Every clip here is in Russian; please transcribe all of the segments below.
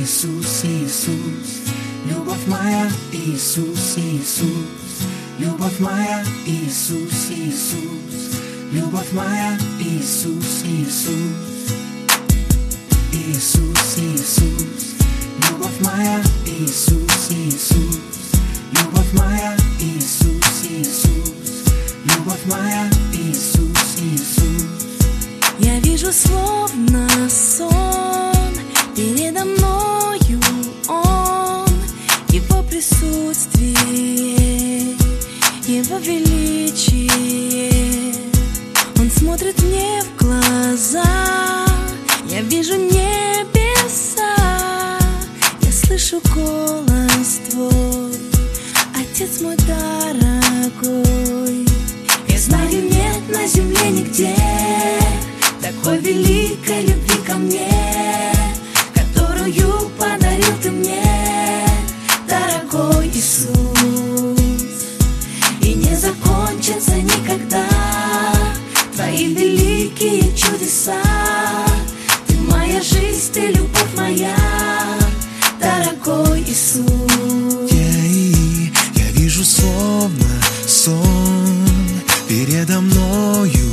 Иисус, Иисус, любовь моя, Иисус, Иисус, любовь моя, Иисус, Иисус, любовь моя, Иисус, Иисус, Иисус, Иисус, любовь моя, Иисус, Иисус, любовь моя, Иисус, Иисус, любовь моя, Иисус, Иисус. Я вижу словно сон, передо мною Он, Его присутствие, Его величие. Он смотрит мне в глаза, я вижу небеса, я слышу голос Твой, Отец мой дорогой. Я знаю, нет на земле нигде такой великой любви ко мне, которую подарил Ты мне, дорогой Иисус. И не закончится никогда Твои великие чудеса. Ты моя жизнь, Ты любовь моя, дорогой Иисус. Я вижу словно сон, передо мною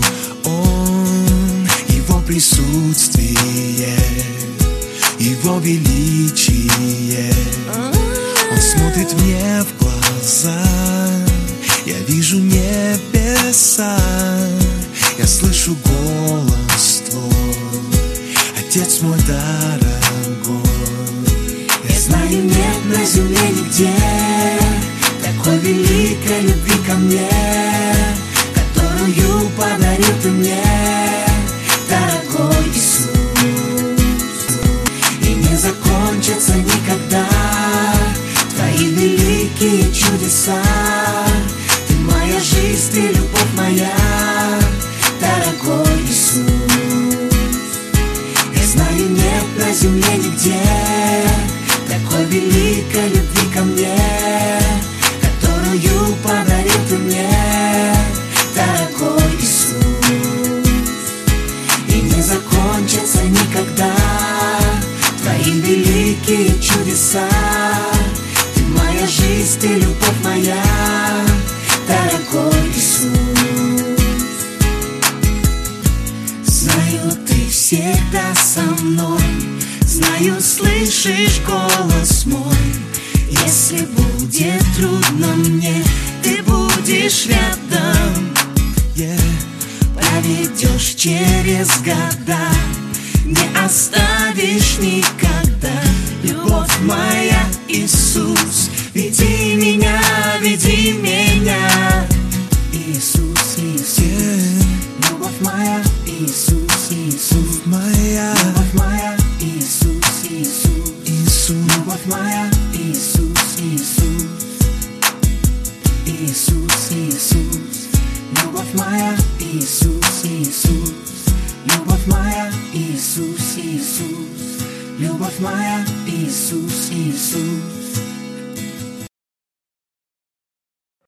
Он, Его присутствие, Его величие. Он смотрит мне в глаза, я вижу небеса, я слышу голос Твой, Отец мой дорогой. Я знаю, нет на земле нигде такой великой любви ко мне, которую подарил Ты мне, дорогой Иисус. И не закончится никогда Твои великие чудеса. Ты моя жизнь, Ты любовь моя, дорогой Иисус. Я знаю, нет на земле нигде такой великой любви ко мне, которую подарил Ты мне, дорогой Иисус. И не закончится никогда Твои великие чудеса. Ты моя жизнь, Ты любовь моя, дорогой Иисус. Знаю, Ты всегда со мной, знаю, слышишь голос мой. Если будет трудно мне, Ты будешь рядом, проведешь через года, не оставишь никогда. Любовь моя, Иисус, веди меня, веди меня. Иисус, Иисус, любовь моя, Иисус, Иисус, моя, любовь моя, Иисус, Иисус, Иисус, любовь моя, Иисус, Иисус, Иисус, Иисус, любовь моя, Иисус, Иисус, любовь моя, Иисус, Иисус, любовь моя, Иисус, Иисус.